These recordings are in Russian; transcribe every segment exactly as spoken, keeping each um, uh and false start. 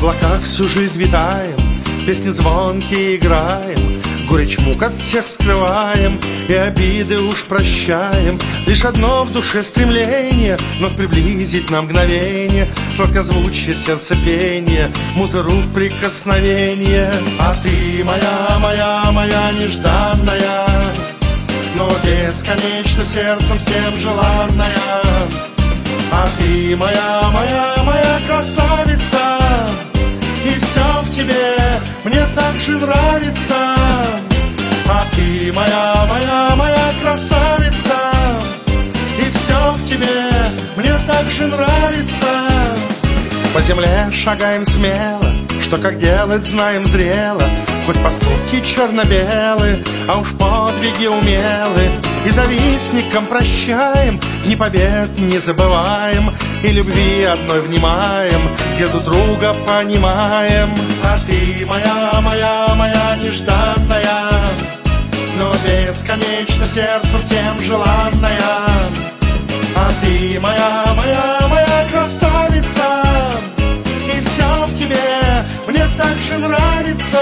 облаках всю жизнь витаем, песни звонкие играем, горечь мук от всех скрываем и обиды уж прощаем. Лишь одно в душе стремление, но приблизить на мгновение сладкозвучие сердцепение, муза рук прикосновение. А ты моя, моя, моя нежданная, но бесконечно сердцем всем желанная. А ты моя, моя, моя красавица, и все в тебе мне так же нравится. А ты моя, моя, моя красавица, и все в тебе мне так же нравится. По земле шагаем смело, что как делать знаем зрело, хоть поступки черно-белые, а уж подвиги умелы. И завистникам прощаем, ни побед не забываем, и любви одной внимаем, где друг друга понимаем. А ты моя, моя, моя нежданная, но бесконечно сердцем всем желанная. А ты моя, моя, моя красавица, и все в тебе мне так же нравится.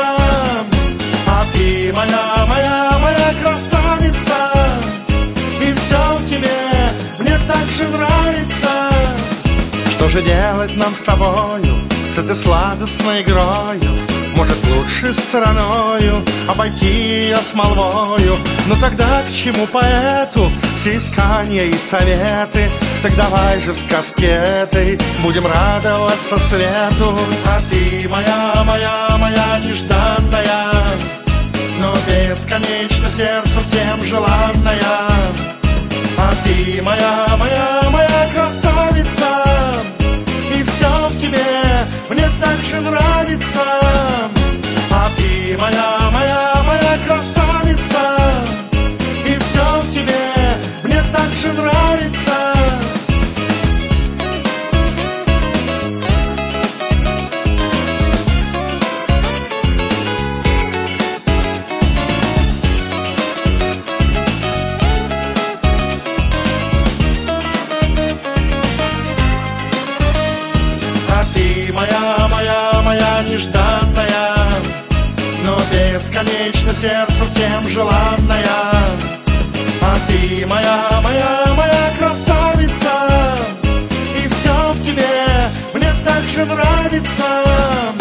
А ты моя, моя, моя красавица, и все в тебе мне так же нравится. Что же делать нам с тобою, с этой сладостной игрою? Может, лучше стороною обойти ее с молвою? Но тогда к чему поэту все искания и советы? Так давай же в сказке этой будем радоваться свету. А ты моя, моя, моя нежданная, но бесконечно сердцем всем желанная. А ты моя, моя, моя красавица, и все в тебе мне так же нравится. А ты моя, моя, моя красавица, и все в тебе мне так же нравится. Моя, моя, моя нежданная, но бесконечно сердцем всем желанная. А ты моя, моя, моя красавица, и все в тебе мне так же нравится.